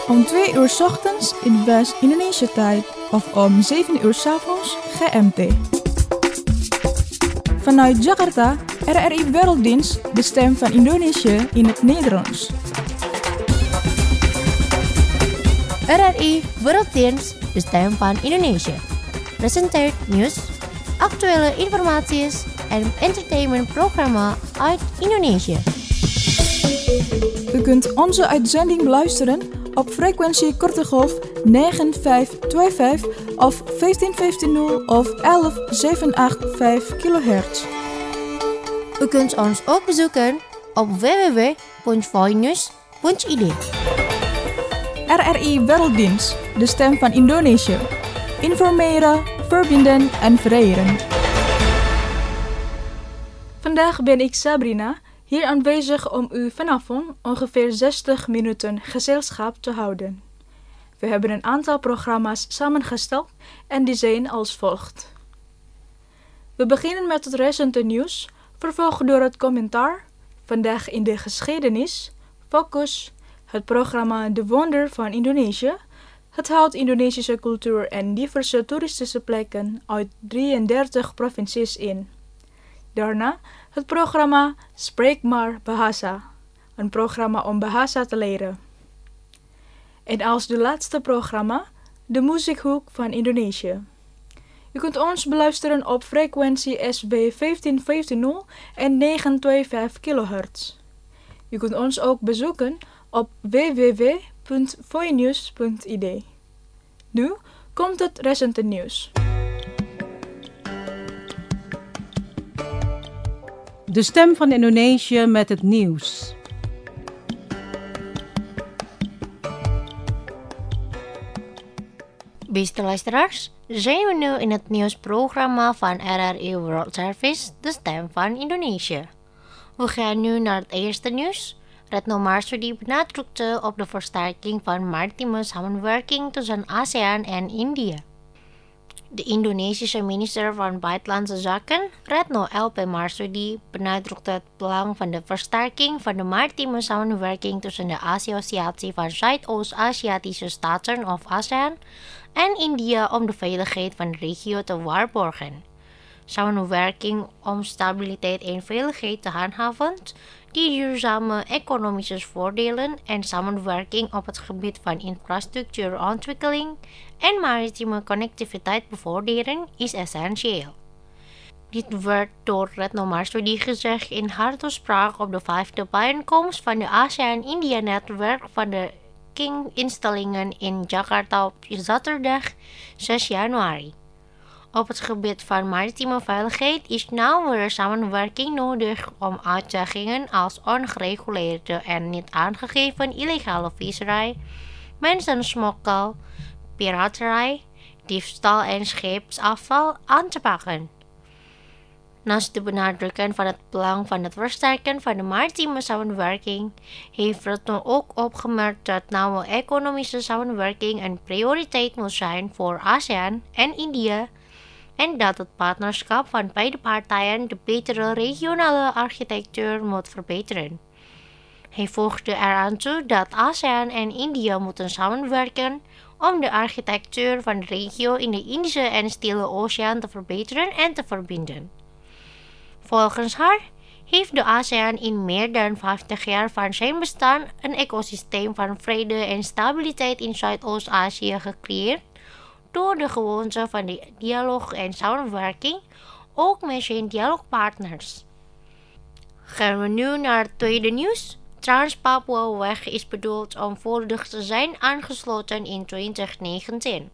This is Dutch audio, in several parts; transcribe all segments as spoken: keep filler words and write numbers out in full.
Om twee uur 's ochtends in West-Indonesië-tijd of om zeven uur 's avonds G M T. Vanuit Jakarta, R R I Werelddienst, de stem van Indonesië in het Nederlands. R R I Werelddienst, de stem van Indonesië. Presenteert nieuws, actuele informaties en entertainmentprogramma uit Indonesië. U kunt onze uitzending beluisteren op frequentie korte golf negen vijf twee vijf of vijftien vijftig of elf zevenhonderdachtenachtig kilohertz. U kunt ons ook bezoeken op w w w punt voinews punt i d. R R I Werelddienst, de stem van Indonesië. Informeren, verbinden en vereren. Vandaag ben ik Sabrina, hier aanwezig om u vanavond ongeveer zestig minuten gezelschap te houden. We hebben een aantal programma's samengesteld en die zijn als volgt. We beginnen met het recente nieuws, vervolgd door het commentaar, vandaag in de geschiedenis, focus, het programma De Wonder van Indonesië. Het houdt Indonesische cultuur en diverse toeristische plekken uit drieëndertig provincies in. Daarna het programma Spreek maar Bahasa, een programma om Bahasa te leren. En als de laatste programma, de Muziekhoek van Indonesië. U kunt ons beluisteren op frequentie S B vijftien vijftig en negenhonderdvijfenveertig kilohertz. U kunt ons ook bezoeken op w w w punt voinews punt i d. Nu komt het recente nieuws. De stem van Indonesië met het nieuws. Beste luisteraars, zijn we nu in het nieuwsprogramma van R R I World Service, de stem van Indonesië. We gaan nu naar het eerste nieuws. Retno Marsudi benadrukte op de versterking van maritieme samenwerking tussen ASEAN en India. De Indonesische minister van Buitenlandse Zaken, Retno L P Marsudi, benadrukte het belang van de versterking van de maritieme samenwerking tussen de Associatie van Zuidoost-Aziatische Staten of ASEAN en India om de veiligheid van de regio te waarborgen. Samenwerking om stabiliteit en veiligheid te handhaven, die duurzame economische voordelen en samenwerking op het gebied van infrastructuurontwikkeling en maritieme connectiviteit bevorderen is essentieel. Dit werd door Retno Marsudi gezegd in haar toespraak op de vijfde bijeenkomst van de ASEAN-India-netwerk van de King-instellingen in Jakarta op zaterdag zes januari. Op het gebied van maritieme veiligheid is nauwere samenwerking nodig om uitdagingen als ongereguleerde en niet aangegeven illegale visserij, mensensmokkel, piraterij, diefstal en scheepsafval aan te pakken. Naast de benadrukken van het belang van het versterken van de maritieme samenwerking, heeft Retno ook opgemerkt dat nauwe economische samenwerking een prioriteit moet zijn voor ASEAN en India, en dat het partnerschap van beide partijen de betere regionale architectuur moet verbeteren. Hij voegde eraan toe dat ASEAN en India moeten samenwerken om de architectuur van de regio in de Indische en Stille Oceaan te verbeteren en te verbinden. Volgens haar heeft de ASEAN in meer dan vijftig jaar van zijn bestaan een ecosysteem van vrede en stabiliteit in Zuidoost-Azië gecreëerd door de gewoonte van de dialoog en samenwerking, ook met zijn dialoogpartners. Gaan we nu naar het tweede nieuws. Trans-Papua-weg is bedoeld om volledig te zijn aangesloten in twintig negentien.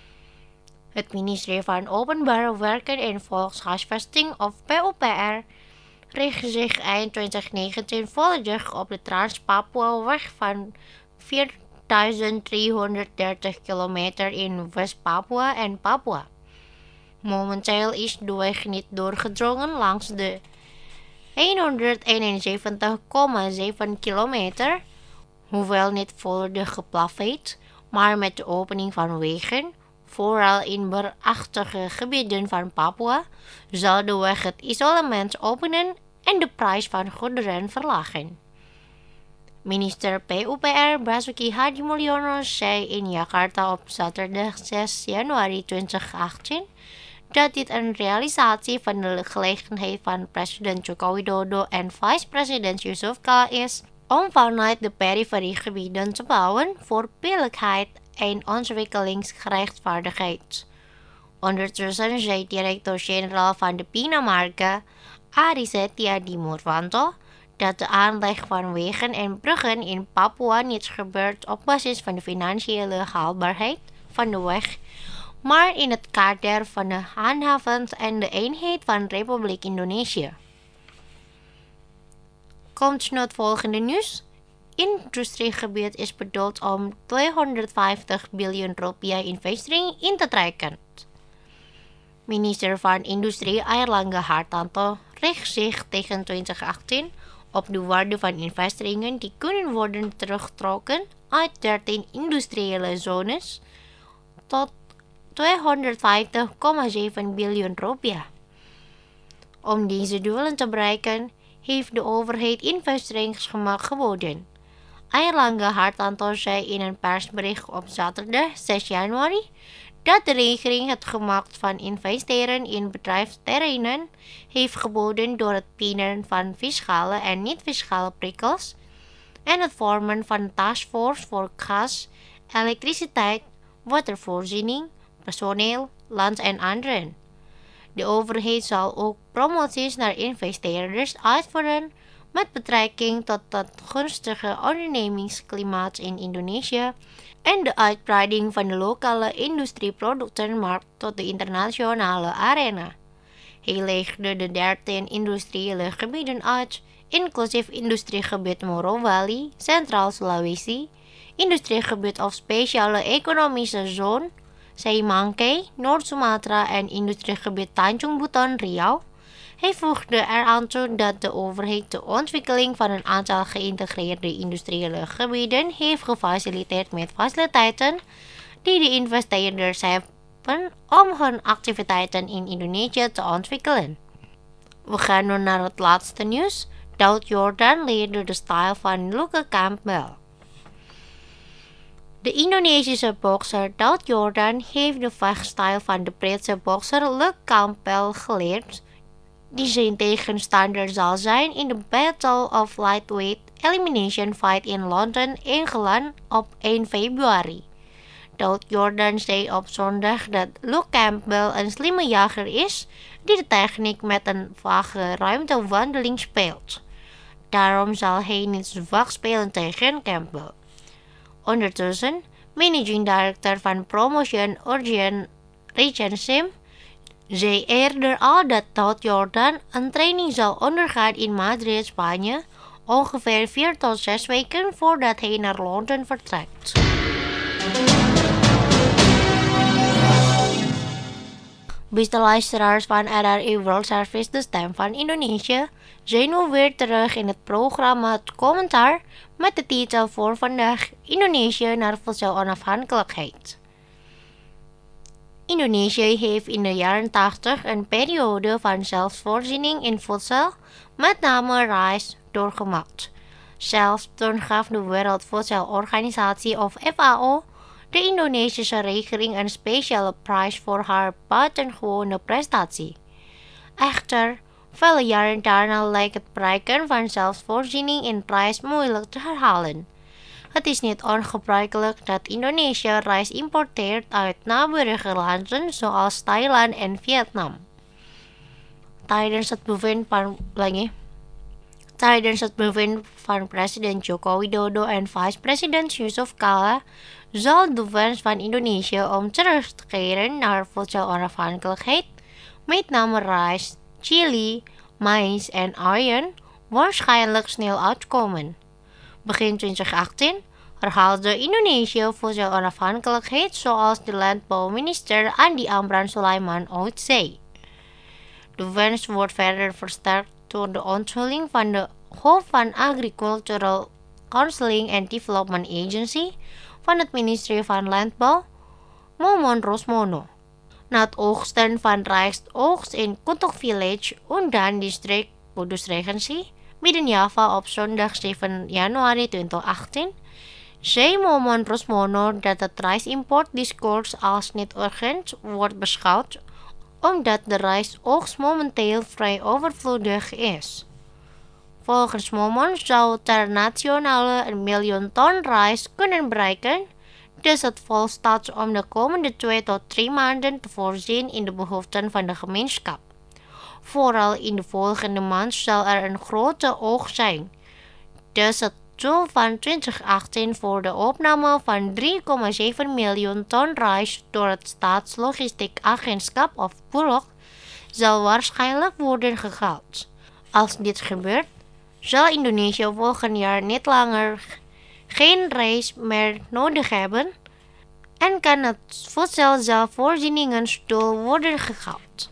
Het ministerie van Openbare Werken en Volkshuisvesting of P O P R richtte zich eind twintig negentien volledig op de Trans-Papua-weg van vierduizend driehonderddertig kilometer in West-Papua en Papua. Momenteel is de weg niet doorgedrongen langs de honderdeenenzeventig komma zeven kilometer, hoewel niet volledig geplaveid, maar met de opening van wegen, vooral in bergachtige gebieden van Papua, zal de weg het isolement openen en de prijs van goederen verlagen. Minister P U P R Basuki Hadimulyono zei in Jakarta op zaterdag zes januari twintig achttien dat dit een realisatie van de gelegenheid van president Joko Widodo en vice-president Yusuf Kala is om vanuit de periferiegebieden te bouwen voor billijkheid en ontwikkelingsgerechtvaardigheid. Ondertussen zei directeur-generaal van de Pinamarga, Ari Setiadi Murwanto, dat de aanleg van wegen en bruggen in Papua niet gebeurt op basis van de financiële haalbaarheid van de weg, maar in het kader van de handhaving en de eenheid van Republiek Indonesië. Komt nu het volgende nieuws. Industriegebied is bedoeld om tweehonderdvijftig biljoen rupiah investering in te trekken. Minister van Industrie Airlangga Hartarto richt zich tegen twintig achttien op de waarde van investeringen die kunnen worden teruggetrokken uit dertien industriële zones tot tweehonderdvijftig komma zeven biljoen rupiah. Om deze doelen te bereiken, heeft de overheid investeringsgemak geboden. Airlangga Hartarto zei in een persbericht op zaterdag zes januari dat de regering het gemak van investeren in bedrijfsterreinen heeft geboden door het pinnen van fiscale en niet-fiscale prikkels en het vormen van een taskforce voor gas, elektriciteit, watervoorziening, personeel, land en anderen. De overheid zal ook promoties naar investeerders uitvoeren met betrekking tot het gunstige ondernemingsklimaat in Indonesië en de uitbreiding van de lokale industrieproductenmarkt tot de internationale arena. Hij legde de dertien industriële gebieden uit, inclusief industriegebied Morowali, Centraal Sulawesi, industriegebied of speciale economische zone, Seimangkei, Noord-Sumatra en industriegebied Tanjung Buton, Riau. Hij voegde eraan toe dat de overheid de ontwikkeling van een aantal geïntegreerde industriële gebieden heeft gefaciliteerd met faciliteiten die de investeerders hebben om hun activiteiten in Indonesië te ontwikkelen. We gaan nu naar het laatste nieuws. Daud Yordan leerde de stijl van Luke Campbell. De Indonesische bokser Daud Yordan heeft de vechtstijl van de Britse bokser Luke Campbell geleerd, die zijn tegenstander zal zijn in de Battle of Lightweight Elimination Fight in Londen, Engeland op één februari. Daud Yordan zei op zondag dat Luke Campbell een slimme jager is die de techniek met een vage ruimtewandeling speelt. Daarom zal hij niet zwak spelen tegen Campbell. Ondertussen, managing director van Promotion Urgent Richard Sim zei eerder al dat Daud Yordan een training zal ondergaan in Madrid, Spanje, ongeveer vier tot zes weken voordat hij naar Londen vertrekt. Beste luisteraars van R R I World Service, de stem van Indonesië, zijn we weer terug in het programma Het Commentaar met de titel voor vandaag Indonesië naar voedselonafhankelijkheid. Indonesië heeft in de jaren tachtig een periode van zelfvoorziening in voedsel, met name rijst, doorgemaakt. Zelfs toen gaf de Wereldvoedselorganisatie of F A O de Indonesische regering een speciale prijs voor haar buitengewone prestatie. Echter, vele jaren daarna lijkt het bereiken van zelfvoorziening in rijst moeilijk te herhalen. Het is niet ongebruikelijk dat Indonesië rijst importeert uit naburige landen zoals Thailand en Vietnam. Tijdens het bewind van, lagi, tijdens het bewind van president Joko Widodo en vice-president Yusuf Kala zal de wens van Indonesië om terug te keren naar voedselonafhankelijkheid, met name rijst, chili, maïs en uien, waarschijnlijk snel uitkomen. Begin twintig achttien herhaalde Indonesië voedselonafhankelijkheid zoals de landbouwminister Andi Amran Sulaiman ooit zei. De wens wordt verder versterkt door de onthulling van de hoofd van Agricultural Counseling and Development Agency van het ministerie van Landbouw, Momon Rosmono. Na het oogsten van rijstoogst in Kutuk Village, Undan District Kudus Regency, Midden Java op zondag zeven januari tweeduizend achttien, zei Momon Rusmono dat het rijstimport-discours als niet urgent wordt beschouwd, omdat de rijstoogst momenteel vrij overvloedig is. Volgens Momon zou ter nationale een miljoen ton rijst kunnen bereiken, dus het volstaat om de komende twee tot drie maanden te voorzien in de behoeften van de gemeenschap. Vooral in de volgende maand zal er een grote oogst zijn. Dus het doel van twintig achttien voor de opname van drie komma zeven miljoen ton rijst door het Staatslogistiek Agentschap of Bulog zal waarschijnlijk worden gehaald. Als dit gebeurt, zal Indonesië volgend jaar niet langer geen rijst meer nodig hebben en kan het voedselzelfvoorzieningsdoel worden gehaald.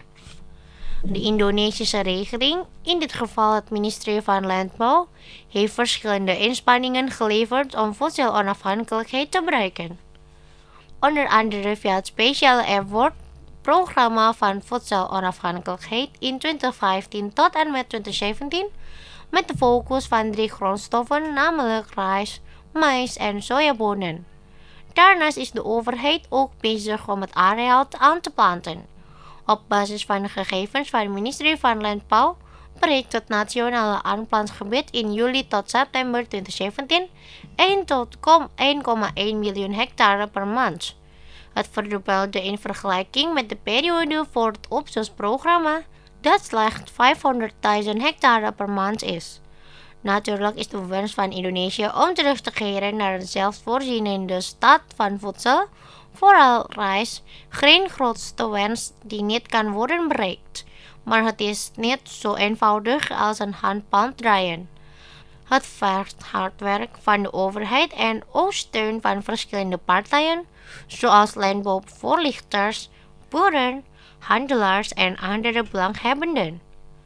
De Indonesische regering, in dit geval het ministerie van Landbouw, heeft verschillende inspanningen geleverd om voedselonafhankelijkheid te bereiken. Onder andere via het speciale effort-programma van voedselonafhankelijkheid in twintig vijftien tot en met twintig zeventien, met de focus van drie grondstoffen, namelijk rijst, mais en sojabonen. Daarnaast is de overheid ook bezig om het areaal aan te planten. Op basis van de gegevens van het ministerie van Landbouw bereikt het nationale aanplantgebied in juli tot september twintig zeventien één tot één komma één miljoen hectare per maand. Het verdubbelde in vergelijking met de periode voor het opstalprogramma, dat slechts vijfhonderdduizend hectare per maand is. Natuurlijk is de wens van Indonesië om terug te keren naar een zelfvoorzienende staat van voedsel, vooral rijst, geen grootste wens die niet kan worden bereikt. Maar het is niet zo eenvoudig als een handpalm draaien. Het vergt hard werk van de overheid en ook steun van verschillende partijen, zoals landbouwvoorlichters, boeren, handelaars en andere belanghebbenden.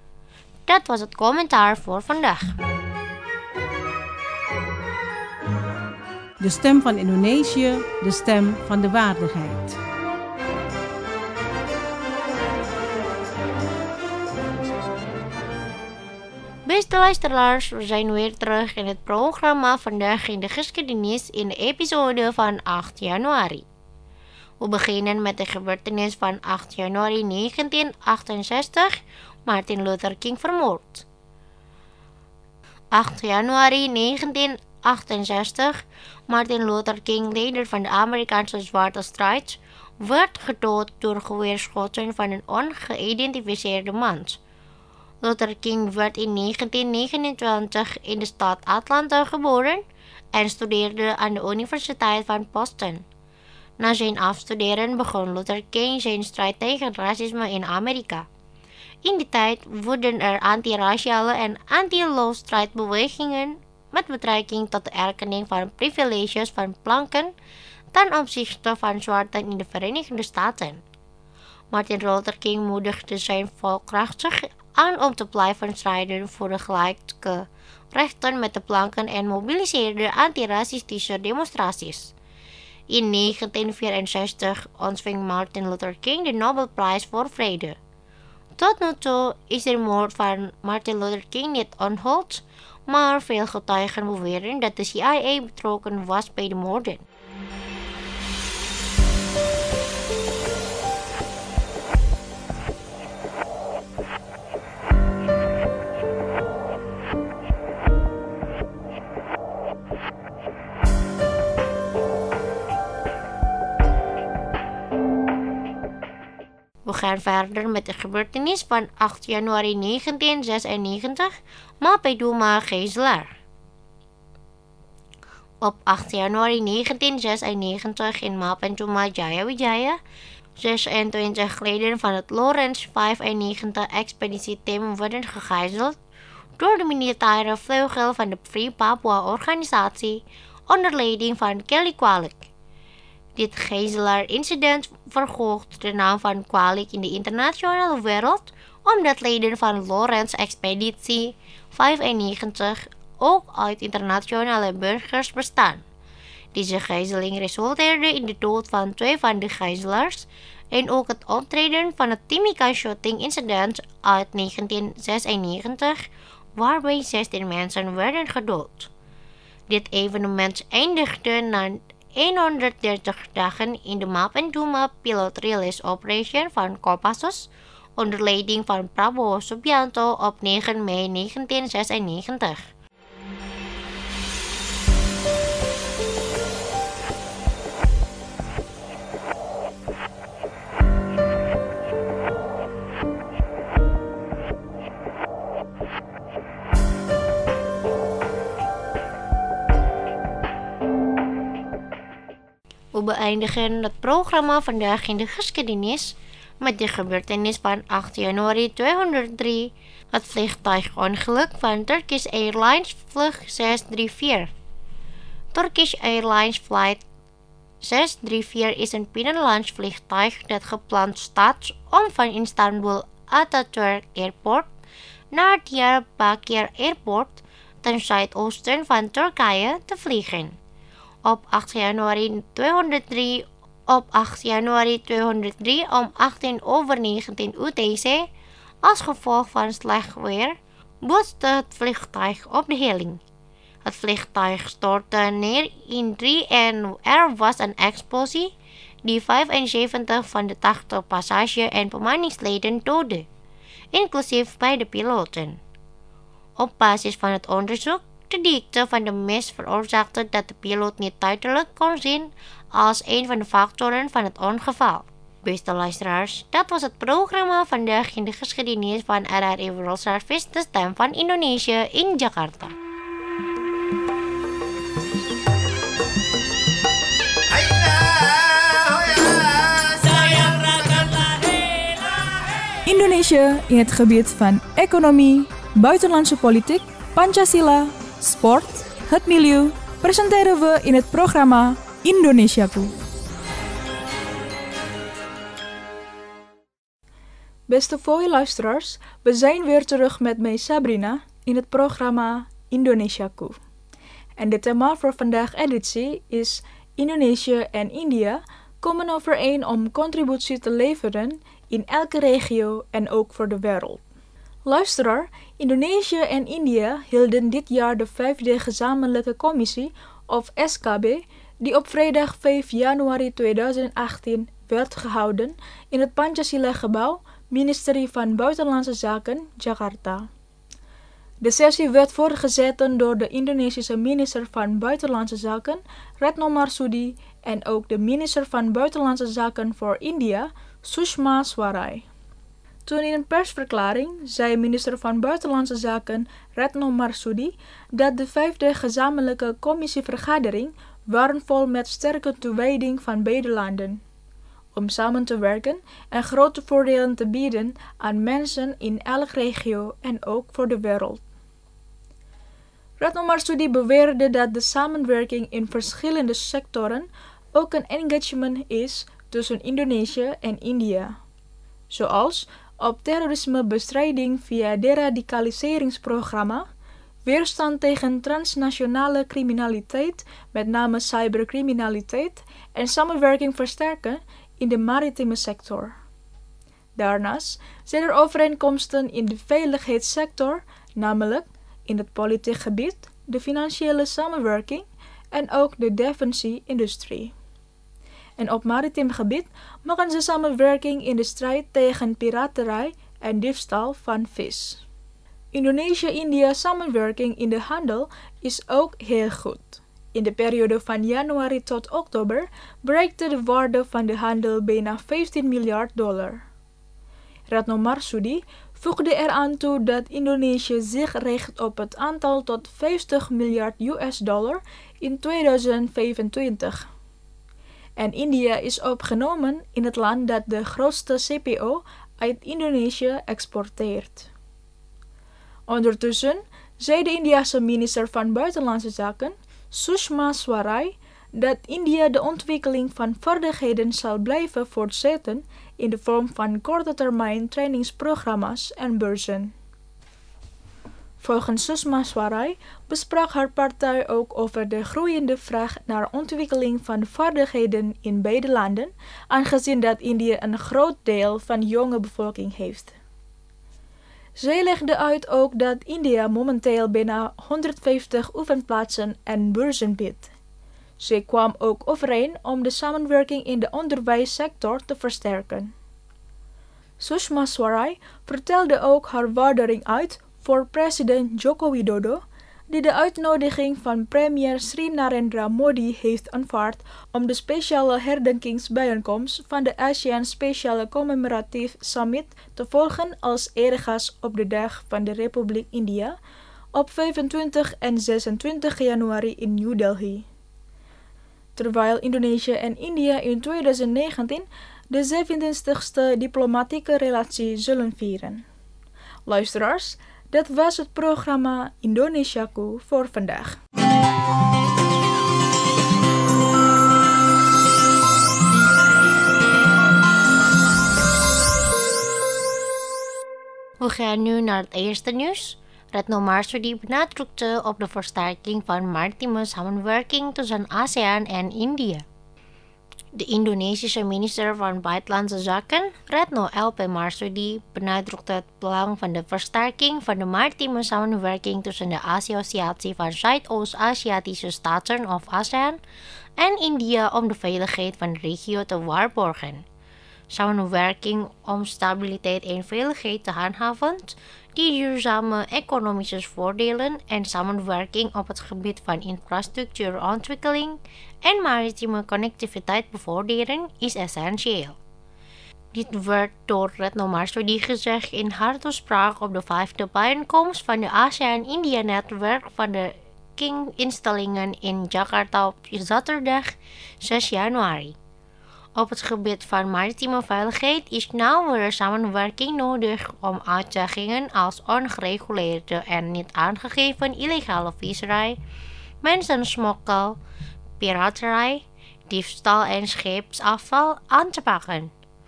Dat was het commentaar voor vandaag. De stem van Indonesië, de stem van de waardigheid. Beste luisteraars, we zijn weer terug in het programma Vandaag in de Geschiedenis in de episode van acht januari. We beginnen met de gebeurtenis van acht januari negentien achtenzestig, Martin Luther King vermoord. acht januari negentien achtenzestig, Martin Luther King, leider van de Amerikaanse zwarte strijd, werd gedood door geweerschoten van een ongeïdentificeerde man. Luther King werd in negentien negenentwintig in de stad Atlanta geboren en studeerde aan de Universiteit van Boston. Na zijn afstuderen begon Luther King zijn strijd tegen racisme in Amerika. In die tijd woedden er anti-raciale en anti-law-strijdbewegingen met betrekking tot de erkenning van privileges van blanken ten opzichte van zwarten in de Verenigde Staten. Martin Luther King moedigde zijn volk krachtig aan om te blijven strijden voor de gelijke rechten met de blanken en mobiliseerde anti-racistische demonstraties. In negentien vierenzestig ontving Martin Luther King de Nobelprijs voor Vrede. Tot nu toe is de moord van Martin Luther King niet onthuld, maar veel getuigen beweren dat de C I A betrokken was bij de moorden. We gaan verder met de gebeurtenis van acht januari negentien zesennegentig, Mapeduma Gijzelaar. Op acht januari negentien zesennegentig in Mapeduma Jayawijaya, zesentwintig leden van het Lawrence vijfennegentig-expeditieteam werden gegijzeld door de militaire vleugel van de Free Papua-organisatie onder leiding van Kelly Kwalik. Dit gijzelaar-incident verhoogt de naam van Kwalik in de internationale wereld, omdat leden van Lawrence-expeditie vijfennegentig ook uit internationale burgers bestaan. Deze gijzeling resulteerde in de dood van twee van de gijzelaars en ook het optreden van het Timika shooting incident uit negentien zesennegentig waarbij zestien mensen werden gedood. Dit evenement eindigde na honderddertig dagen in de Map and Doema Pilot Release Operation van Kopassus onder leiding van Prabowo Subianto op negen mei negentien zesennegentig. We beëindigen het programma vandaag in de geschiedenis met de gebeurtenis van acht januari tweehonderddrie, het vliegtuigongeluk van Turkish Airlines vlucht zes drie vier. Turkish Airlines Flight zes drie vier is een binnenlands vliegtuig dat gepland staat om van Istanbul Atatürk Airport naar Diyarbakir Airport ten zuidoosten van Turkije te vliegen. Op acht januari tweehonderddrie, op acht januari tweehonderddrie om achttien over negentien U T C, als gevolg van slecht weer, botste het vliegtuig op de helling. Het vliegtuig stortte neer in drie en er was een explosie die vijfenzeventig van de tachtig passagiers en bemanningsleden doodde, inclusief beide piloten. Op basis van het onderzoek de dikte van de mist veroorzaakte dat de piloot niet duidelijk kon zien als een van de factoren van het ongeval. Beste luisteraars, dat was het programma vandaag in de geschiedenis van R R I World Service, de stem van Indonesië in Jakarta. Indonesië in het gebied van economie, buitenlandse politiek, Pancasila, sport, het milieu, presenteren we in het programma Indonesiaku. Beste luisteraars, we zijn weer terug met mij Sabrina in het programma Indonesiaku. En de thema voor vandaag editie is Indonesië en India komen overeen om contributie te leveren in elke regio en ook voor de wereld. Luisteraar, Indonesië en India hielden dit jaar de vijfde gezamenlijke commissie, of S K B, die op vrijdag vijf januari tweeduizend achttien werd gehouden in het Pancasila-gebouw, Ministerie van Buitenlandse Zaken, Jakarta. De sessie werd voorgezeten door de Indonesische minister van Buitenlandse Zaken, Retno Marsudi, en ook de minister van Buitenlandse Zaken voor India, Sushma Swaraj. Toen in een persverklaring zei minister van Buitenlandse Zaken Retno Marsudi dat de vijfde gezamenlijke commissievergadering waardevol met sterke toewijding van beide landen, om samen te werken en grote voordelen te bieden aan mensen in elke regio en ook voor de wereld. Retno Marsudi beweerde dat de samenwerking in verschillende sectoren ook een engagement is tussen Indonesië en India, zoals op terrorismebestrijding via deradicaliseringsprogramma, weerstand tegen transnationale criminaliteit, met name cybercriminaliteit, en samenwerking versterken in de maritieme sector. Daarnaast zijn er overeenkomsten in de veiligheidssector, namelijk in het politiek gebied, de financiële samenwerking en ook de defensie-industrie. En op maritiem gebied mogen ze samenwerking in de strijd tegen piraterij en diefstal van vis. Indonesië-India samenwerking in de handel is ook heel goed. In de periode van januari tot oktober bereikte de waarde van de handel bijna vijftien miljard dollar. Retno Marsudi voegde eraan toe dat Indonesië zich richt op het aantal tot vijftig miljard U S dollar in tweeduizend vijfentwintig. En India is opgenomen in het land dat de grootste C P O uit Indonesië exporteert. Ondertussen zei de Indiase minister van Buitenlandse Zaken, Sushma Swaraj, dat India de ontwikkeling van vaardigheden zal blijven voortzetten in de vorm van korte termijn trainingsprogramma's en beurzen. Volgens Sushma Swaraj besprak haar partij ook over de groeiende vraag naar ontwikkeling van vaardigheden in beide landen, aangezien dat India een groot deel van de jonge bevolking heeft. Zij legde uit ook dat India momenteel bijna honderdvijftig oefenplaatsen en beurzen biedt. Zij kwam ook overeen om de samenwerking in de onderwijssector te versterken. Sushma Swaraj vertelde ook haar waardering uit voor president Joko Widodo, die de uitnodiging van premier Sri Narendra Modi heeft aanvaard om de speciale herdenkingsbijeenkomst van de ASEAN Speciale Commemoratief Summit te volgen als eregast op de dag van de Republiek India op vijfentwintig en zesentwintig januari in New Delhi. Terwijl Indonesië en India in twintig negentien de zevenentwintigste diplomatieke relatie zullen vieren. Luisteraars, dat was het programma Indonesiaku voor vandaag. We gaan nu naar het eerste nieuws. Retno Marsudi benadrukte op de versterking van maritieme samenwerking tussen ASEAN en India. De Indonesische minister van Buitenlandse Zaken, Retno L P Marsudi, benadrukte het belang van de versterking van de maritieme samenwerking tussen de Associatie van Zuidoost-Aziatische Staten of ASEAN en India om de veiligheid van de regio te waarborgen. Samenwerking om stabiliteit en veiligheid te handhaven, die duurzame economische voordelen en samenwerking op het gebied van infrastructuurontwikkeling en maritieme connectiviteit bevorderen is essentieel. Dit werd door Retno Marsudi gezegd in haar toespraak op de vijfde bijeenkomst van de ASEAN-India-netwerk van de King-instellingen in Jakarta op zaterdag zes januari. Op het gebied van maritieme veiligheid is nauwere samenwerking nodig om uitdagingen als ongereguleerde en niet aangegeven illegale visserij, mensensmokkel, piraterij, diefstal en scheepsafval aan te pakken.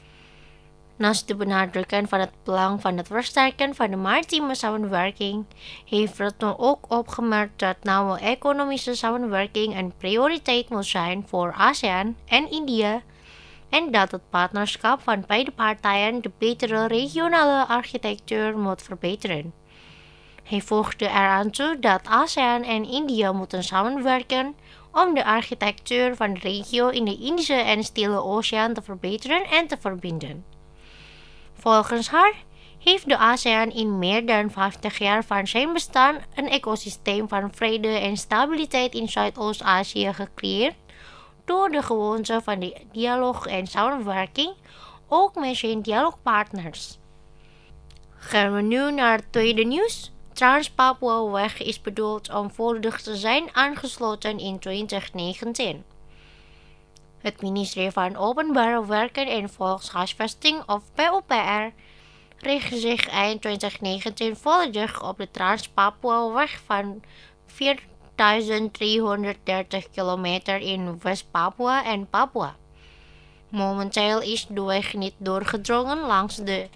Naast de benadrukken van het belang van het versterken van de maritieme samenwerking, heeft Retno ook opgemerkt dat nauwe economische samenwerking een prioriteit moet zijn voor ASEAN en India en dat het partnerschap van beide partijen de betere regionale architectuur moet verbeteren. Hij voegde eraan toe dat ASEAN en India moeten samenwerken om de architectuur van de regio in de Indische en Stille Oceaan te verbeteren en te verbinden. Volgens haar heeft de ASEAN in meer dan vijftig jaar van zijn bestaan een ecosysteem van vrede en stabiliteit in Zuidoost-Azië gecreëerd door de gewoonte van de dialoog en samenwerking, ook met zijn dialoogpartners. Gaan we nu naar het tweede nieuws. Trans-Papua-weg is bedoeld om volledig te zijn aangesloten in twintig negentien. Het ministerie van Openbare Werken en Volkshuisvesting, of P O P R, richt zich eind twintig negentien volledig op de Trans-Papua-weg van vierduizend driehonderddertig kilometer in West-Papua en Papua. Momenteel is de weg niet doorgedrongen langs de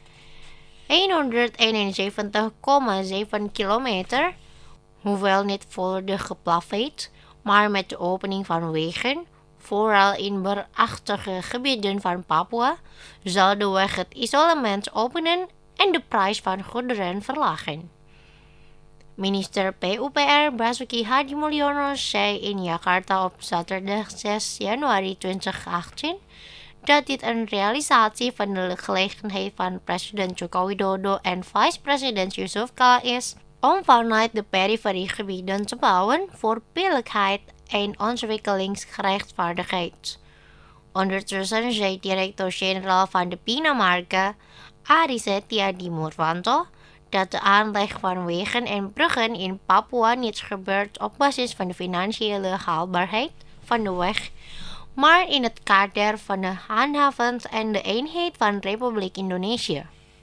honderdeenenzeventig komma zeven kilometer, hoewel niet volledig geplaveid, maar met de opening van wegen, vooral in bergachtige gebieden van Papua, zal de weg het isolement openen en de prijs van goederen verlagen. Minister P U P R Basuki Hadimulyono zei in Jakarta op zaterdag zes januari twintig achttien dat dit een realisatie van de gelegenheid van president Joko Widodo en vice-president Yusuf Kala is om vanuit de periferiegebieden te bouwen voor billijkheid en ontwikkelingsgerechtvaardigheid. Ondertussen zei directeur-generaal van de Pinamarga, Ari Setia Dimurwanto, dat de aanleg van wegen en bruggen in Papua niet gebeurt op basis van de financiële haalbaarheid van de weg, maar in het kader van de handhaving en de eenheid van Republiek Indonesië.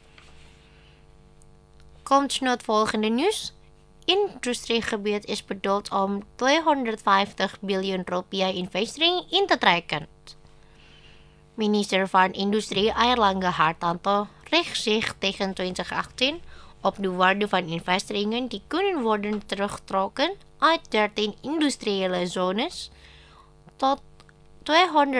Komt nu het volgende nieuws. Industriegebied is bedoeld om tweehonderdvijftig biljoen rupiah investering in te trekken. Minister van Industrie Airlangga Hartanto richt zich tegen twintig achttien op de waarde van investeringen die kunnen worden teruggetrokken uit dertien industriële zones tot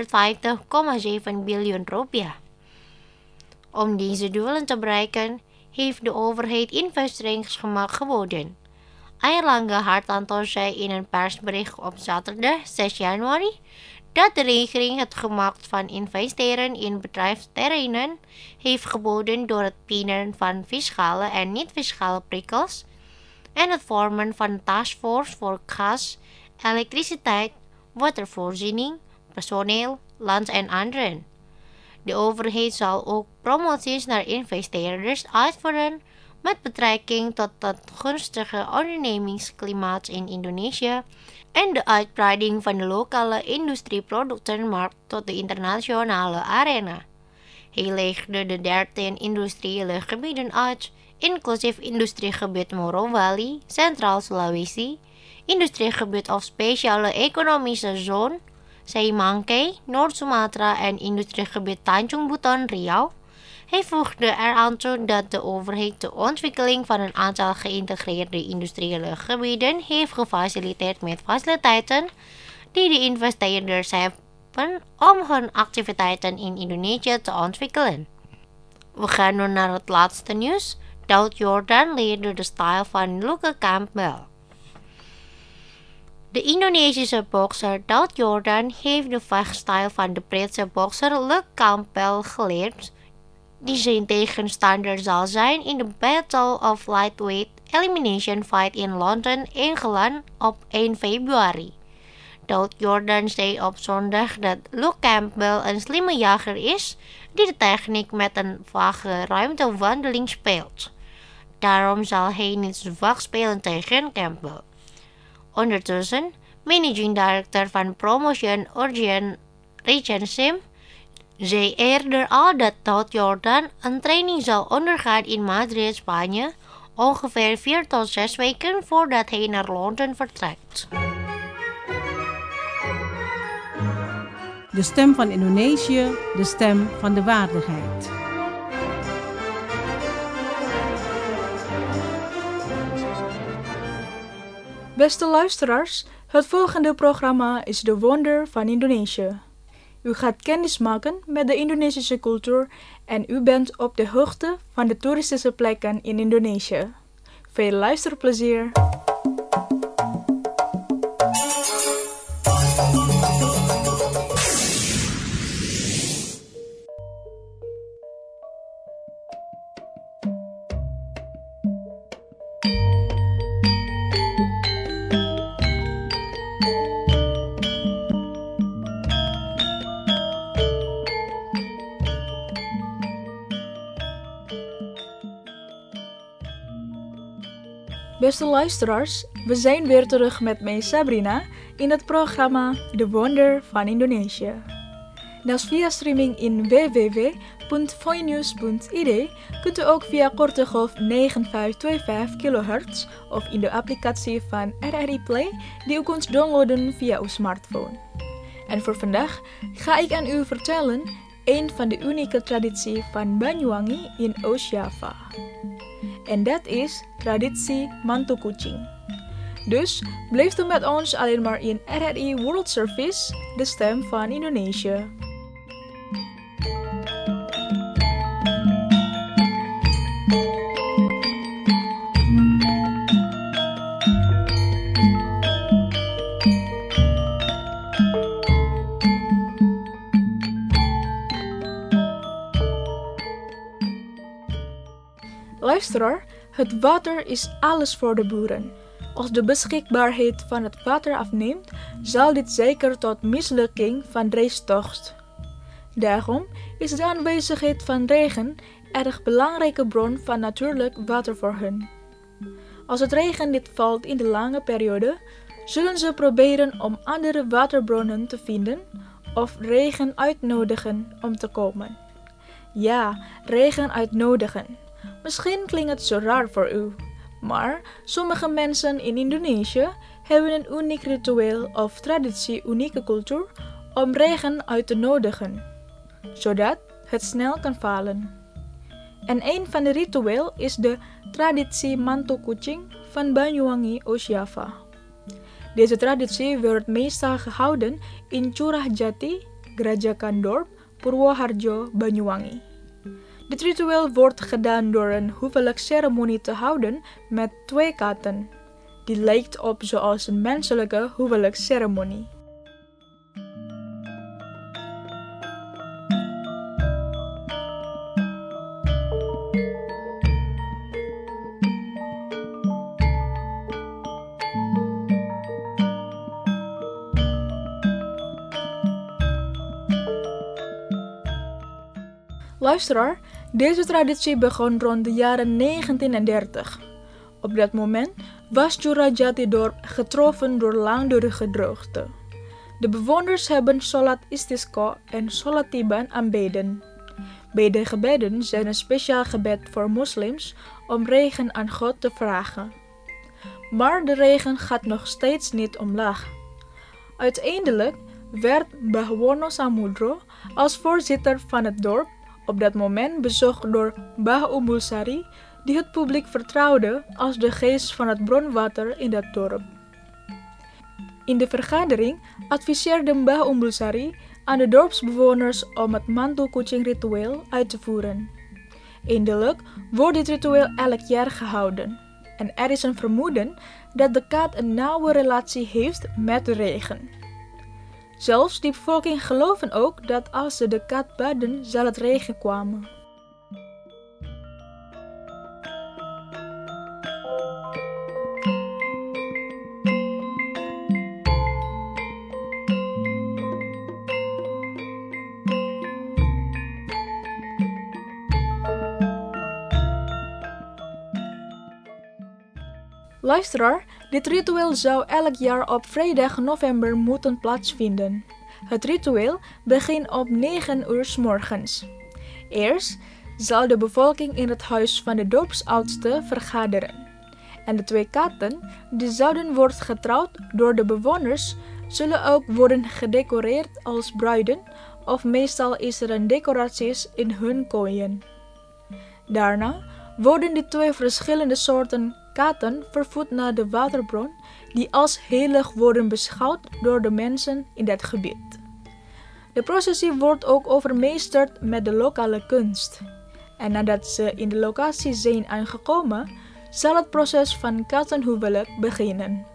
tweehonderdvijftig komma zeven biljoen rupiah. Om deze doelen te bereiken, heeft de overheid investeringsgemak geboden. Airlangga Hartanto zei in een persbericht op zaterdag zes januari dat de regering het gemak van investeren in bedrijfsterreinen heeft geboden door het bieden van fiscale en niet-fiscale prikkels en het vormen van een taskforce voor gas, elektriciteit, watervoorziening, personeel, land en anderen. De overheid zal ook promoties naar investeerders uitvoeren met betrekking tot het gunstige ondernemingsklimaat in Indonesië en de uitbreiding van de lokale industrieproductenmarkt tot de internationale arena. Hij legde de dertien industriële gebieden uit, inclusief industriegebied Morowali, Centraal Sulawesi, industriegebied of speciale economische zone, Seimangkei, Noord-Sumatra en industriegebied Tanjung Buton, Riau. Hij voegde eraan toe dat de overheid de ontwikkeling van een aantal geïntegreerde industriële gebieden heeft gefaciliteerd met faciliteiten die de investeerders hebben om hun activiteiten in Indonesië te ontwikkelen. We gaan nu naar het laatste nieuws. Daud Yordan leerde de stijl van Luke Campbell. De Indonesische bokser Daud Yordan heeft de vechtstijl van de Britse bokser Luke Campbell geleerd, die zijn tegenstander zal zijn in de Battle of Lightweight Elimination Fight in Londen, Engeland op één februari. Daud Yordan zei op zondag dat Luke Campbell een slimme jager is die de techniek met een vage ruimtewandeling speelt. Daarom zal hij niet zwak spelen tegen Campbell. Ondertussen, managing director van Promotion Urgent Regensim zei eerder al dat Daud Yordan een training zal ondergaan in Madrid, Spanje, ongeveer vier tot zes weken voordat hij naar Londen vertrekt. De stem van Indonesië, de stem van de waardigheid. Beste luisteraars, het volgende programma is De Wonder van Indonesië. U gaat kennis maken met de Indonesische cultuur en u bent op de hoogte van de toeristische plekken in Indonesië. Veel luisterplezier! Beste luisteraars, we zijn weer terug met mij Sabrina in het programma De Wonder van Indonesië. Naast via streaming in w w w punt voinews punt i d kunt u ook via korte golf negen vijf twee vijf kilohertz of in de applicatie van R R I Play die u kunt downloaden via uw smartphone. En voor vandaag ga ik aan u vertellen een van de unieke tradities van Banyuwangi in Oost-Java. En dat is traditie mantu kucing. Dus blijft u met ons alleen maar in R R I World Service, de stem van Indonesië. Luisteraar, het water is alles voor de boeren. Als de beschikbaarheid van het water afneemt, zal dit zeker tot mislukking van de rijsttocht. Daarom is de aanwezigheid van regen erg belangrijke bron van natuurlijk water voor hen. Als het regen niet valt in de lange periode, zullen ze proberen om andere waterbronnen te vinden of regen uitnodigen om te komen. Ja, regen uitnodigen. Misschien klinkt het zo raar voor u, maar sommige mensen in Indonesië hebben een uniek ritueel of traditie unieke cultuur om regen uit te nodigen, zodat het snel kan vallen. En een van de rituelen is de traditie mantu kucing van Banyuwangi, Oost-Java. Deze traditie wordt meestal gehouden in Curah Jati, Grajagandorp, Purwoharjo, Banyuwangi. Dit ritueel wordt gedaan door een huwelijksceremonie te houden met twee katten. Die lijkt op zoals een menselijke huwelijksceremonie. Luisteraar, deze traditie begon rond de jaren negentienhonderddertig. Op dat moment was Curah-Jati-dorp getroffen door langdurige droogte. De bewoners hebben Sholat Istisqa en Sholat Tiban aanbeden. Beide gebeden zijn een speciaal gebed voor moslims om regen aan God te vragen. Maar de regen gaat nog steeds niet omlaag. Uiteindelijk werd Mbah Samudro als voorzitter van het dorp op dat moment bezocht door Mbah Umbul Sari, die het publiek vertrouwde als de geest van het bronwater in dat dorp. In de vergadering adviseerde Mbah Umbul Sari aan de dorpsbewoners om het mantelkucing-ritueel uit te voeren. Eindelijk wordt dit ritueel elk jaar gehouden en er is een vermoeden dat de kat een nauwe relatie heeft met de regen. Zelfs die bevolking geloven ook dat als ze de kat baden, zal het regen kwamen. Luisteraar, dit ritueel zou elk jaar op vrijdag november moeten plaatsvinden. Het ritueel begint op negen uur 's morgens. Eerst zal de bevolking in het huis van de dorpsoudste vergaderen. En de twee katten, die zouden worden getrouwd door de bewoners, zullen ook worden gedecoreerd als bruiden, of meestal is er een decoraties in hun kooien. Daarna worden die twee verschillende soorten katten vervoerd naar de waterbron, die als heilig worden beschouwd door de mensen in dat gebied. De processie wordt ook overmeesterd met de lokale kunst. En nadat ze in de locatie zijn aangekomen, zal het proces van kattenhuwelijk beginnen.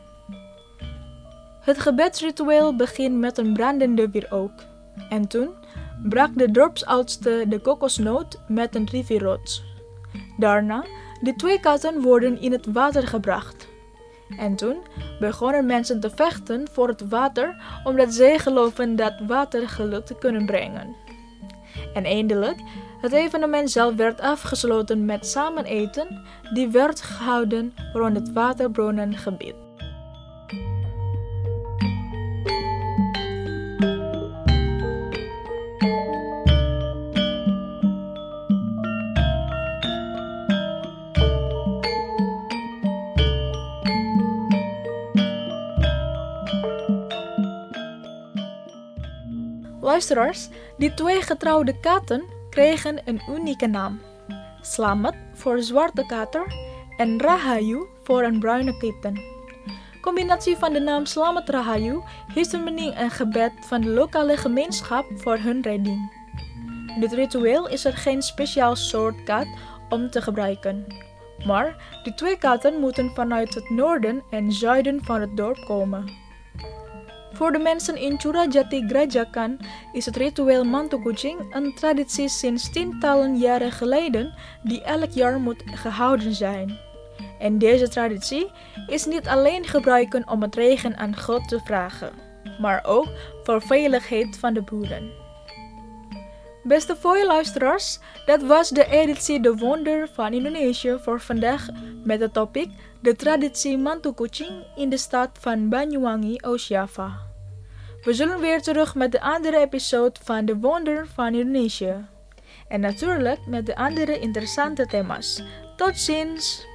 Het gebedsritueel begint met een brandende wierook. En toen brak de dorpsoudste de kokosnoot met een rivierrots. Daarna de twee katten worden in het water gebracht. En toen begonnen mensen te vechten voor het water, omdat zij geloven dat water geluk te kunnen brengen. En eindelijk, het evenement zelf werd afgesloten met samen eten, die werd gehouden rond het waterbronnengebied. Luisteraars, die twee getrouwde katten kregen een unieke naam. Slamet voor zwarte kater en Rahayu voor een bruine kitten. Combinatie van de naam Slamet Rahayu heeft een mening en gebed van de lokale gemeenschap voor hun redding. In dit ritueel is er geen speciaal soort kat om te gebruiken. Maar de twee katten moeten vanuit het noorden en zuiden van het dorp komen. Voor de mensen in Curah-Jati Grajakan is het ritueel mantelkucing een traditie sinds tientallen jaren geleden die elk jaar moet gehouden zijn. En deze traditie is niet alleen gebruiken om het regen aan God te vragen, maar ook voor veiligheid van de boeren. Beste luisteraars, dat was de editie De Wonder van Indonesië voor vandaag met het topic de traditie mantelkucing in de stad van Banyuwangi, Oost-Java. We zullen weer terug met de andere episode van De Wonder van Indonesië. En natuurlijk met de andere interessante thema's. Tot ziens!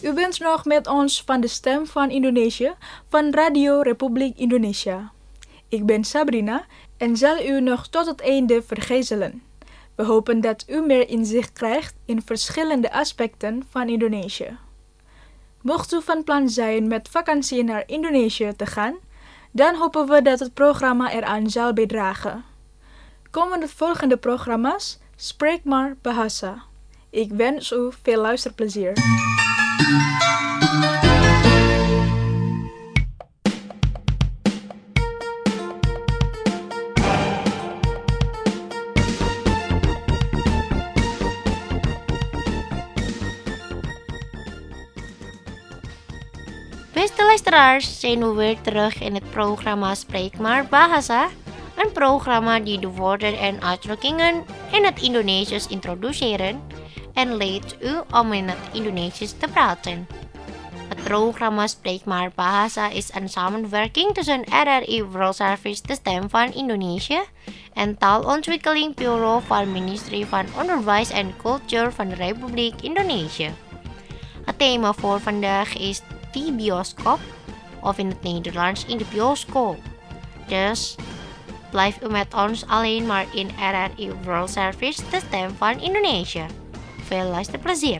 U bent nog met ons van de Stem van Indonesië van Radio Republiek Indonesia. Ik ben Sabrina en zal u nog tot het einde vergezellen. We hopen dat u meer inzicht krijgt in verschillende aspecten van Indonesië. Mocht u van plan zijn met vakantie naar Indonesië te gaan, dan hopen we dat het programma eraan zal bijdragen. Komen de volgende programma's? Spreek maar Bahasa. Ik wens u veel luisterplezier. Beste luisteraars, zijn we weer terug in het programma Spreek maar Bahasa. Een programma die de woorden en uitdrukkingen in het Indonesisch introduceren en leert u om in het Indonesisch te praten. Het programma Spreek maar Bahasa is een samenwerking tussen R R I World Service, de Stem van Indonesië, en Taalontwikkeling Bureau van Ministerie van Onderwijs en Cultuur van de Republiek Indonesië. Het thema voor vandaag is die bioscoop, of in het Nederlands in de bioscoop. Dus blijf u met ons alleen maar in R R I World Service, de Stem van Indonesië. Veel luisterplezier!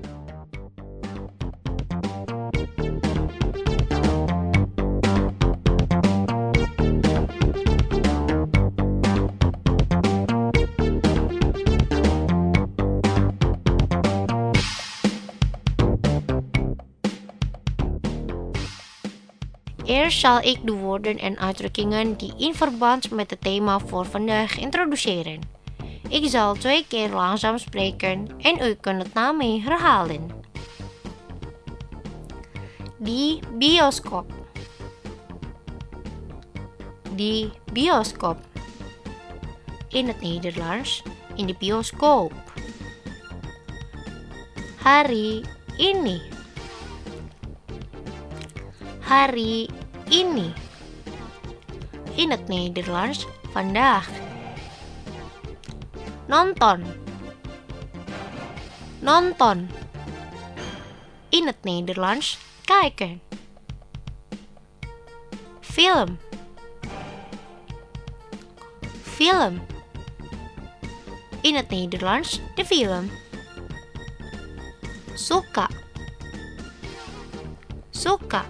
Eerst zal ik de woorden en uitdrukkingen die in verband met het thema voor vandaag introduceren. Ik zal twee keer langzaam spreken en u kunt het na mij herhalen. Die bioscoop. Die bioscoop. In het Nederlands, in de bioscoop. Hari ini. Hari ini. In het Nederlands, vandaag. Nonton. Nonton. In het Nederlands, kijken. Film. Film. In het Nederlands, de film. Suka. Suka.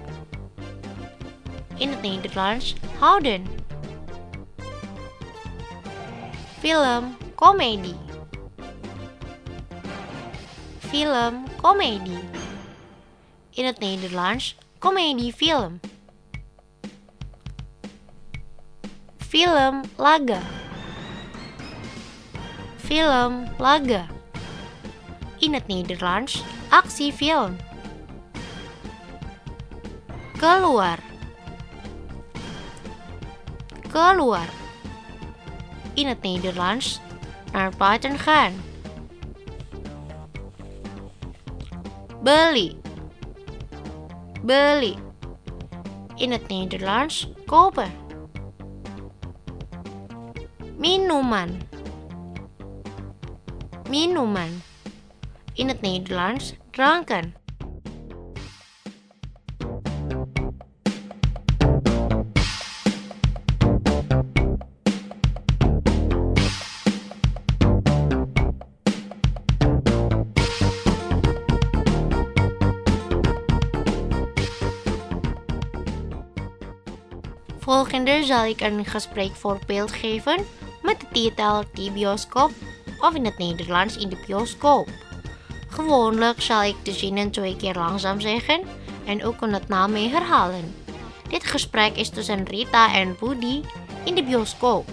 In het Nederlands, houden. Film komedie. Film komedie. In het Nederlands, komediefilm. Film laga. Film laga. In het Nederlands, actiefilm. Keluar. Keluar. In het Nederlands, naar buiten gaan. Beli. Beli. In het Nederlands, kopen. Minuman. Minuman. In het Nederlands, dranken. Volgende zal ik een gespreekvoorbeeld geven met de titel die bioscoop, of in het Nederlands in de bioscoop. Gewoonlijk zal ik de zinnen twee keer langzaam zeggen en ook het na mij herhalen. Dit gesprek is tussen Rita en Budi in de bioscoop.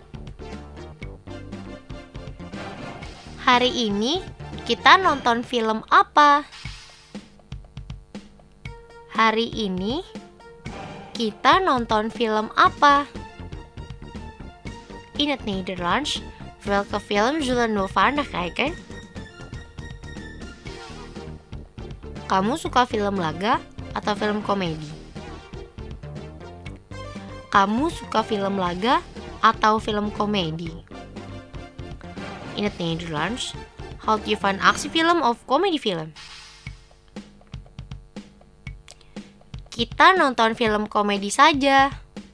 Hari ini kita nonton film apa? Hari ini kita nonton film apa? In het Nederlands, welke film zullen we vandaag kijken? Kamu suka film laga atau film komedi? Kamu suka film laga atau film komedi? In het Nederlands, houd je van actiefilm of comediefilm? Kita nonton film komedi saja.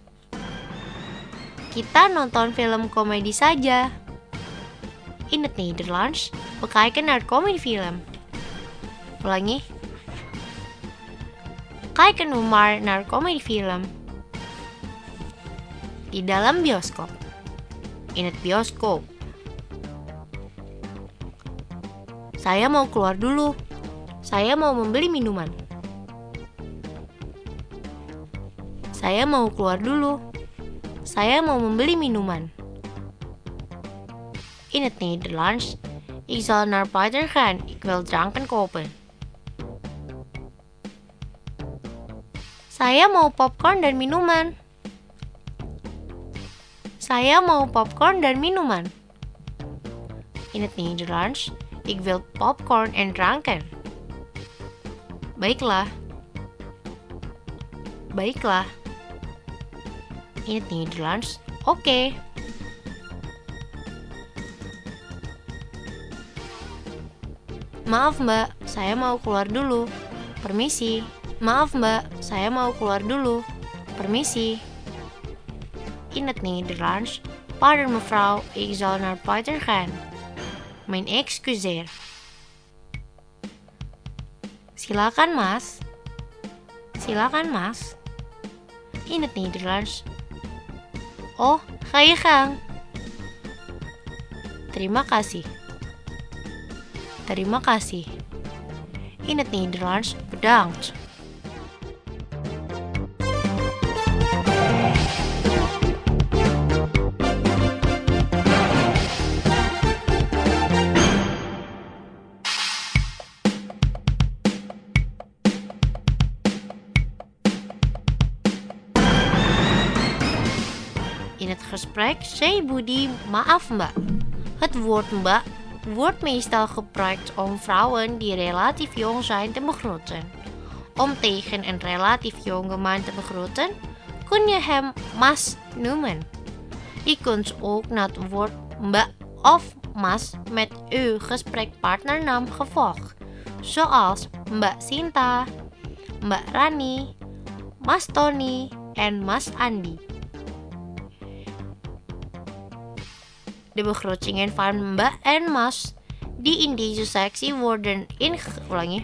Kita nonton film komedi saja. In het Nederlands, we kijken naar comedy-film. Ulangi. Kijken we maar naar comedy-film. Di dalam bioskop. In het bioskop. Saya mau keluar dulu. Saya mau membeli minuman. Saya mau keluar dulu. Saya mau membeli minuman. In het Nederlands, ik zal naar buiten gaan. Ik wil dranken kopen. Saya mau popcorn dan minuman. Saya mau popcorn dan minuman. In het Nederlands, ik wil popcorn en dranken. Baiklah. Baiklah. In het Nederlands, oké. Okay. Maaf mbak, saya mau keluar dulu. Permisi. Maaf mbak, saya mau keluar dulu. Permisi. In het Nederlands, pardon mevrouw, ik zal naar buiten gaan. Mijn excuseer. Silakan mas. Silakan mas. In het Nederlands. Oh, ga je gang. Terima kasih. Terima kasih. In het Nederlands, bedankt. In het gesprek zei Budi, maaf mbak. Het woord mbak wordt meestal gebruikt om vrouwen die relatief jong zijn te begroeten. Om tegen een relatief jonge man te begroeten, kun je hem mas noemen. Je kunt ook naar het woord mbak of mas met uw gesprekpartnernaam gevolgd, zoals mbak Sinta, mbak Rani, mas Tony en mas Andi. De begrotingen van mbak en mas die in deze sectie worden inge... Ulangi.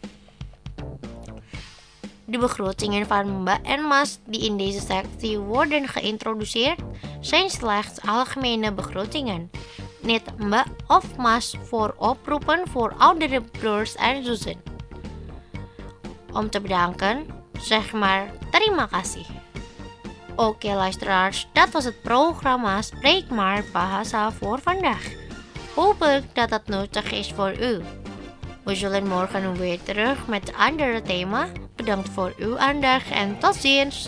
De begrotingen van mbak en mas die in deze sectie worden geïntroduceerd zijn slechts algemene begrotingen. Niet mbak of mas voor oproepen voor oudere broers en zussen. Om te bedanken, zeg maar terima kasih. Oké luisteraars, dat was het programma Spreek maar Bahasa voor vandaag. Hopelijk dat het nuttig is voor u. We zullen morgen weer terug met een ander thema. Bedankt voor uw aandacht en tot ziens.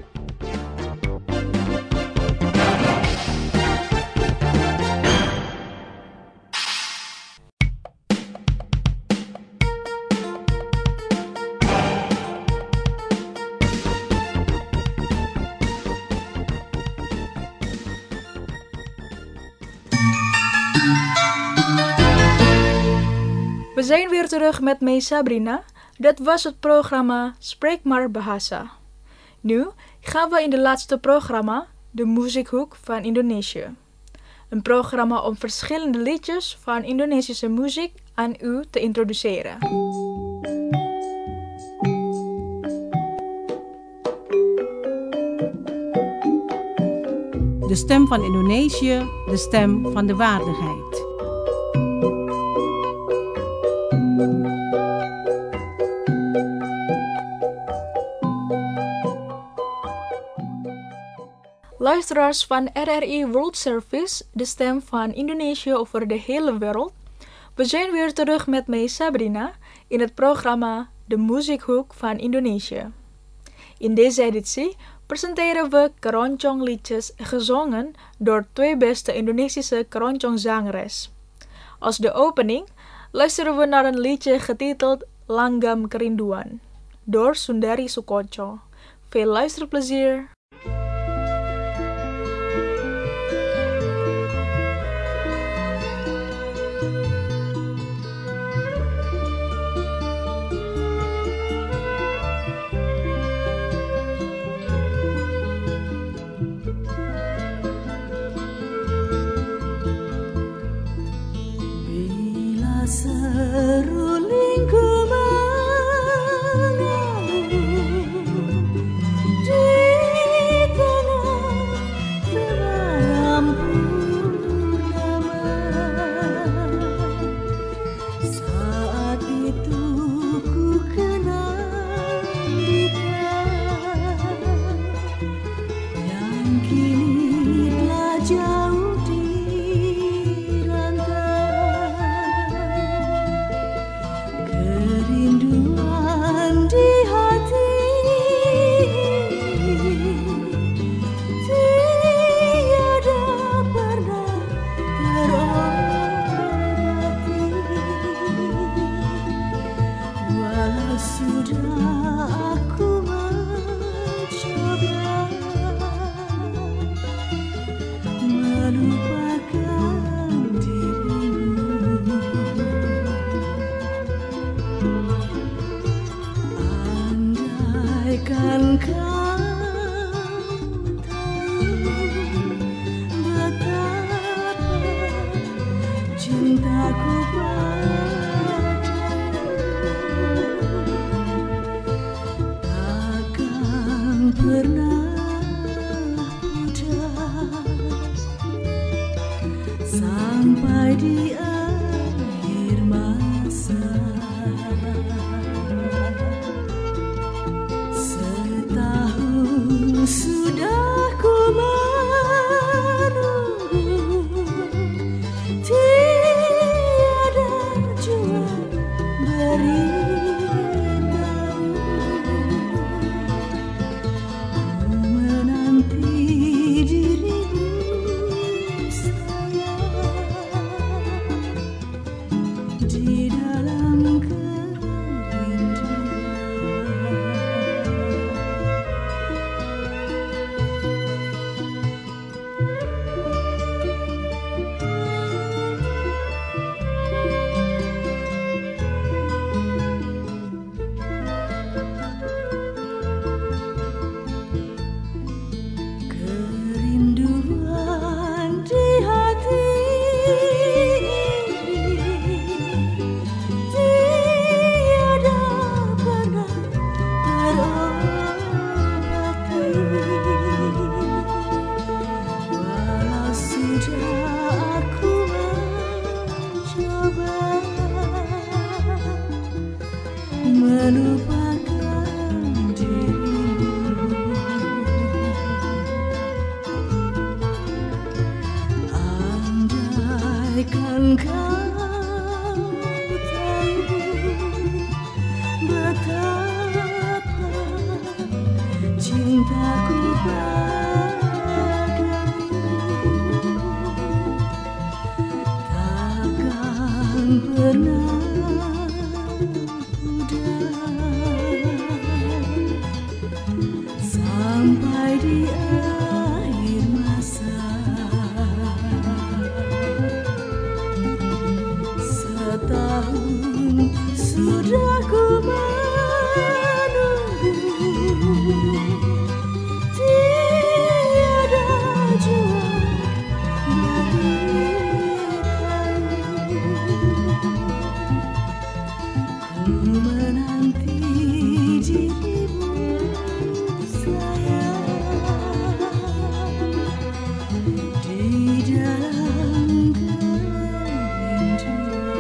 We zijn weer terug met mij Sabrina. Dat was het programma Spreek maar Bahasa. Nu gaan we in de laatste programma, de Muziekhoek van Indonesië. Een programma om verschillende liedjes van Indonesische muziek aan u te introduceren. De stem van Indonesië, de stem van de waardigheid. Luisteraars van R R I World Service, de stem van Indonesië over de hele wereld. We zijn weer terug met mij Sabrina in het programma De Muziekhoek van Indonesië. In deze editie presenteren we keroncong-liedjes gezongen door twee beste Indonesische keroncong-zangeres. Als de opening luisteren we naar een liedje getiteld Langgam Kerinduan door Sundari Soekoco. Veel luisterplezier! serulingku mengalun di tengah temaram purnama. Saat itu ku kenal dia yang kini telah jauh di kerinduan di hati tiada pernah terobati. Walau sudah aku mencoba melupakan dirimu, andaikan kau tahu betapa cintaku padamu, takkan pernah pudar sampai di akhir masa. Setahun sudah ku menunggu, tiada jua beritahu. Ku menanti dirimu sayang di dalam kerinduan. Kerinduan di hati tiada pernah terobati. Walau sudah aku mencoba melupakan dirimu, andaikan kau tahu betapa cintaku padamu, takkan pernah pudar sampai di akhir masa. Setahun sudah ku menunggu, tiada jua beritahu. Ku menanti dirimu sayang di dalam kerinduan.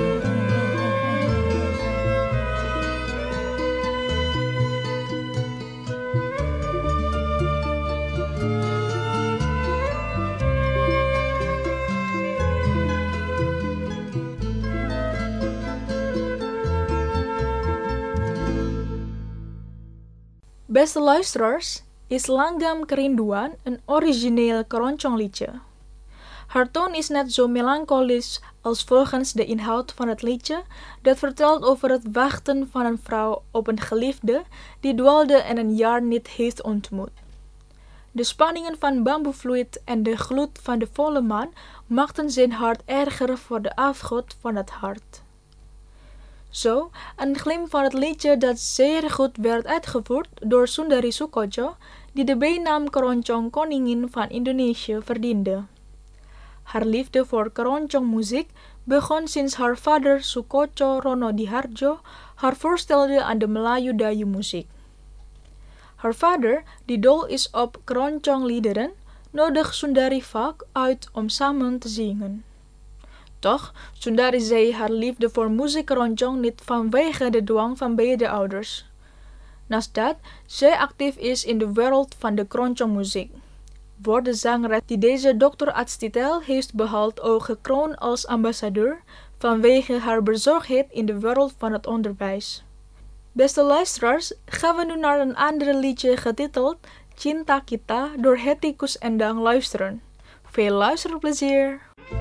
Beste luisteraars, is Langgam Kerinduan een origineel keroncongliedje. Haar toon is net zo melancholisch als volgens de inhoud van het liedje, dat vertelt over het wachten van een vrouw op een geliefde die dwaalde en een jaar niet heeft ontmoet. De spanningen van bamboevloed en de gloed van de volle maan maakten zijn hart erger voor de afgod van het hart. Zo, een glimp van het liedje dat zeer goed werd uitgevoerd door Sundari Soekotjo, die de bijnaam Keroncong Koningin van Indonesië verdiende. Haar liefde voor keroncongmuziek begon sinds haar vader Sukoco Ronodiharjo haar voorstelde aan de Melayu Dayu muziek. Haar vader, die dol is op keroncong-liederen, nodigt Sundari vaak uit om samen te zingen. Toch, Sundari zei haar liefde voor muziek keroncong niet vanwege de dwang van beide ouders. Naast dat zij actief is in de wereld van de keroncongmuziek, wordt de zangeres die deze doctorartstitel heeft behaald ook gekroond als ambassadeur vanwege haar bezorgdheid in de wereld van het onderwijs. Beste luisteraars, gaan we nu naar een ander liedje getiteld Cinta Kita door Hetty Koes Endang luisteren. Veel luisterplezier!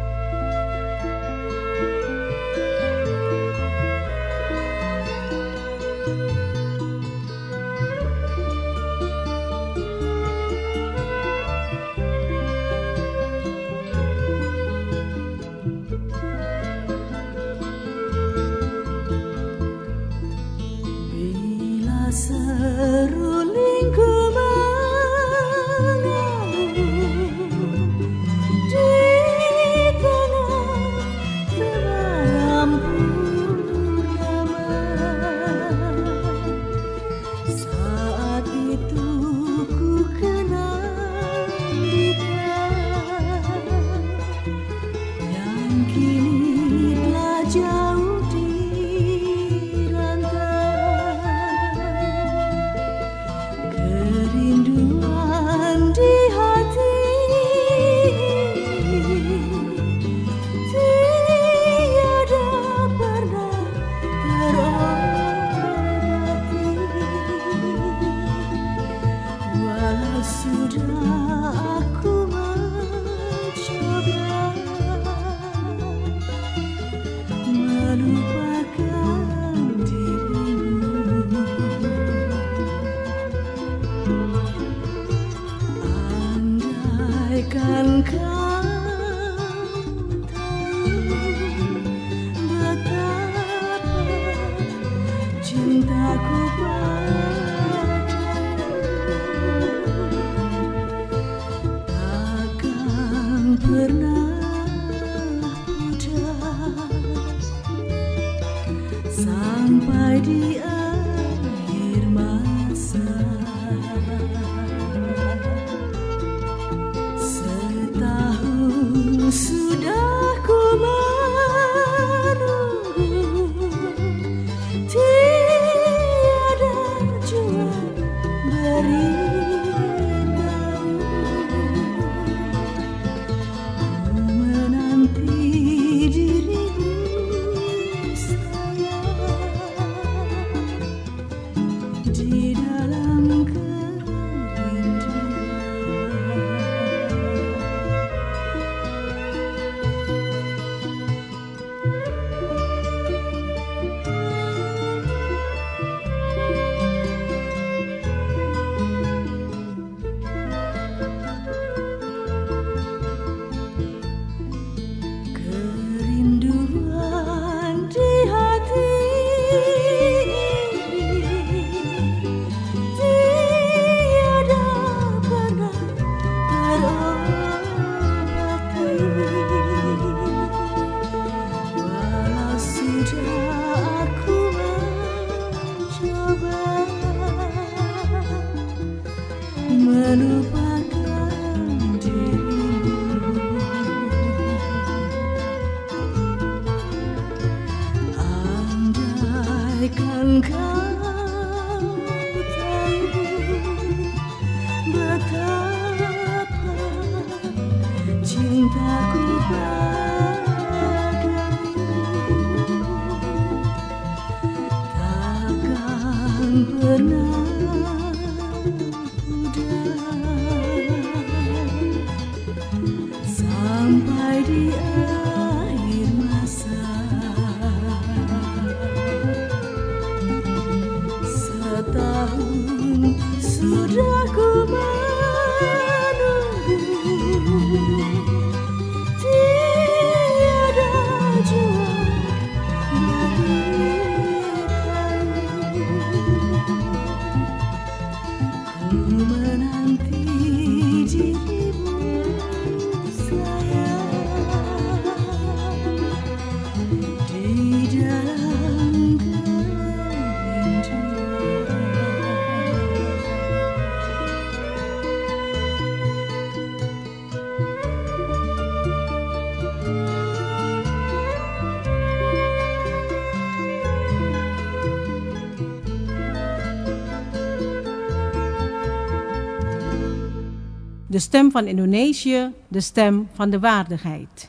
Seruling ku mengaum di tengah temaram purnama. Saat itu ku kenal dia yang kini telah jauh di di hati tiada pernah terobati, walau sudah aku mencoba melupakan dirimu. Kan kau tahu betapa cintaku padamu, takkan pernah pudar sampai di akhir masa. Sudah ku menunggu, tiada jua beritahu. Ku menanti dirimu sayang di dalam kerinduan. Melupakan dirimu, andaikan kau tahu betapa cintaku padamu, takkan pernah sampai di akhir masa. De stem van Indonesië, de stem van de waardigheid.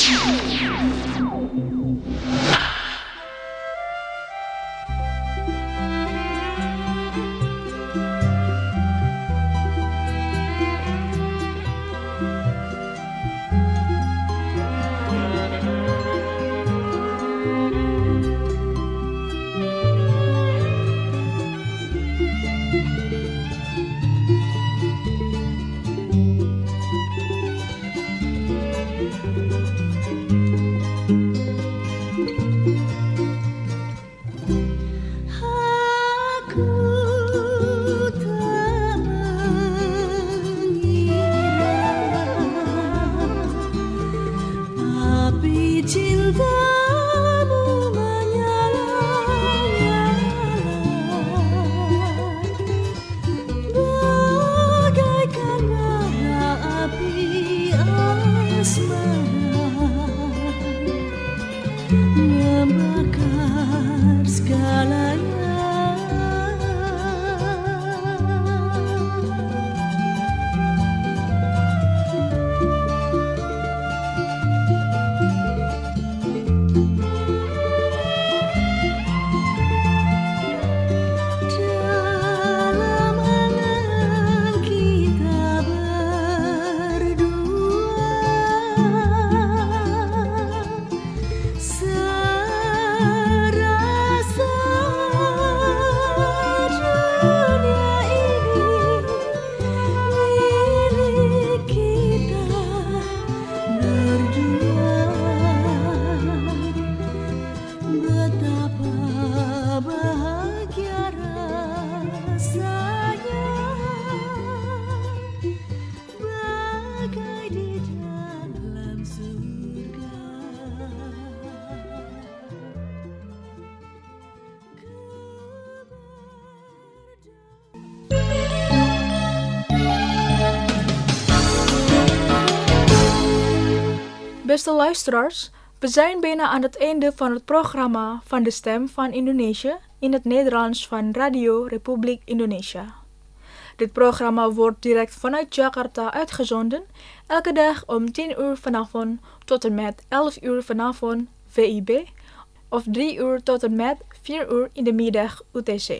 Beste luisteraars, we zijn bijna aan het einde van het programma van de Stem van Indonesië in het Nederlands van Radio Republiek Indonesia. Dit programma wordt direct vanuit Jakarta uitgezonden, elke dag om tien uur vanavond tot en met elf uur vanavond V I B of drie uur tot en met vier uur in de middag U T C.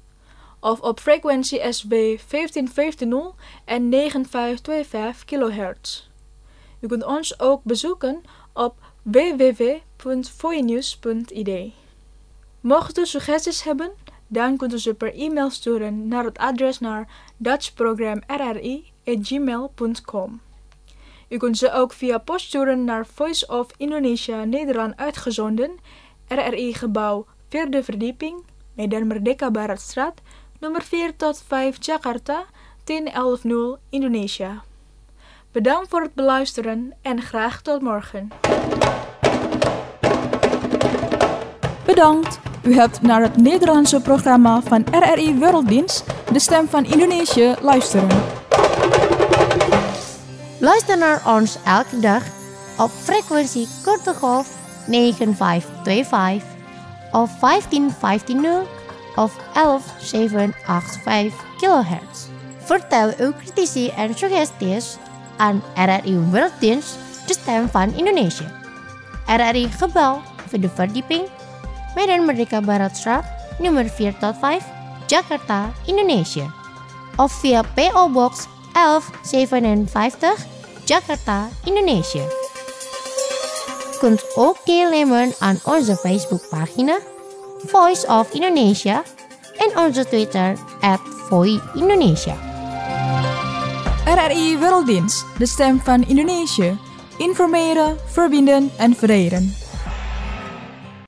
Of op frequentie S B vijftien vijftig en negen vijf twee vijf kilohertz. U kunt ons ook bezoeken op w w w punt voinews punt i d. Mocht u suggesties hebben, dan kunt u ze per e-mail sturen naar het adres naar dutchprogram r r i at gmail punt com. U kunt ze ook via post sturen naar Voice of Indonesia Nederland uitgezonden, R R I gebouw vierde verdieping, Medan Merdeka Baratstraat, nummer vier tot vijf Jakarta, tien elf nul Indonesia. Bedankt voor het beluisteren en graag tot morgen. Bedankt. U hebt naar het Nederlandse programma van R R I Werelddienst, de Stem van Indonesië, luisteren. Luister naar ons elke dag op frequentie korte golf negen vijf twee vijf of vijftien vijftien of elf zeven acht vijf kilohertz. Vertel uw critici en suggesties aan R R I Werelddienst, de Stem van Indonesië. R R I gebouw vierde verdieping, Medan Merdeka Baratstraat, nummer vier tot vijf, Jakarta, Indonesië. Of via P O Box elf zevenenvijftig, Jakarta, Indonesië. U kunt ook deelnemen aan onze Facebookpagina Voice of Indonesia en onze Twitter at Voi Indonesia. R R I Werelddienst, de Stem van Indonesië. Informeren, verbinden en vereren.